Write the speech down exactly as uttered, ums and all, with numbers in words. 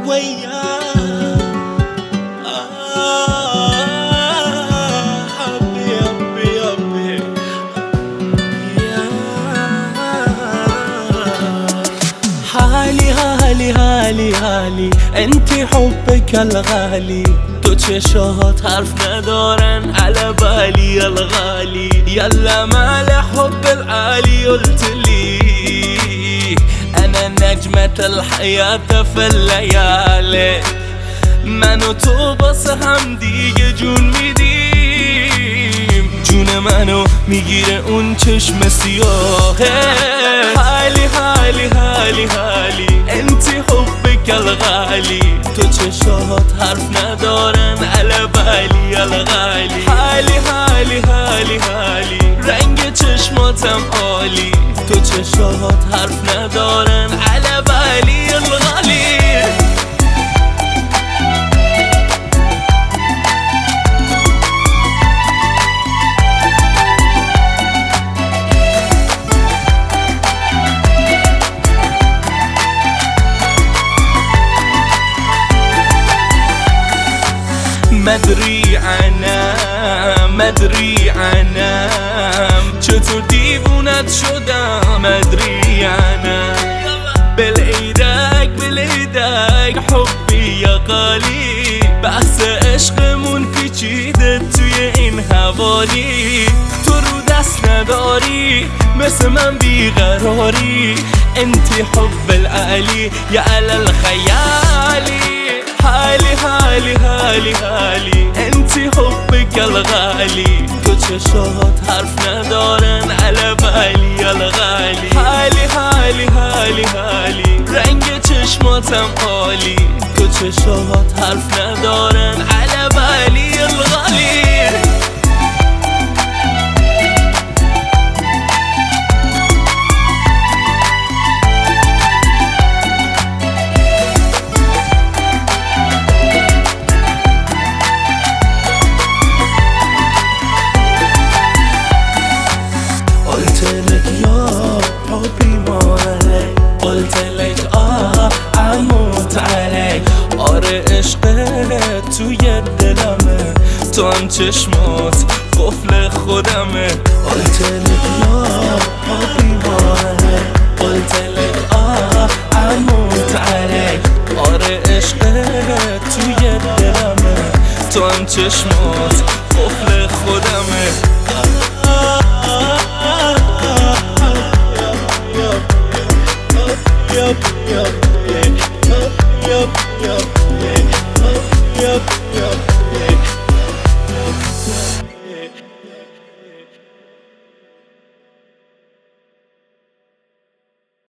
وياه حبي حبي حبي حالي حالي حالي حالي انتي حبك الغالي تو چشات حرف ندارن على بالي الغالي يلا مال حب العالي قلتلي انا نجمة الحياة في الليالي من و تو باسه هم دیگه جون میدیم جون منو میگیره اون چشم سیاهه حالی حالی حالی حالی انتی حبک الغالی تو چشات حرف ندارن على بالي الغالی حالی حالی حالی حالی رنگ چشماتم عالی تو چشات حرف ندارن على بالي الغالی مدری عنم مدری عنم چطور دیوونت شدم مدری عنم بالعیدک بالعیدک حبی یا غالی بحث عشقمون پیچیده توی این حوالی تو رو دست نداری مثل من بیقراری انتی حب العلی یا علی الخیالی حالی حالی حالی حالی انتی حبک الغالی تو چشات حرف ندارن على بالي الغالی حالی حالی حالی حالی رنگ چشماتم عالی تو چشات حرف ندارن على بالي الغالی قلتلك آه اموت عليك آره عشقت توی دلمه تو هم چشمات قفل خودمه قلتلك یا حبی ماره قلتلك آه اموت عليك آره عشقت توی دلمه تو هم چشمات قفل خودمه Yup, yup, yup, yup, yup, yup, yup, yup.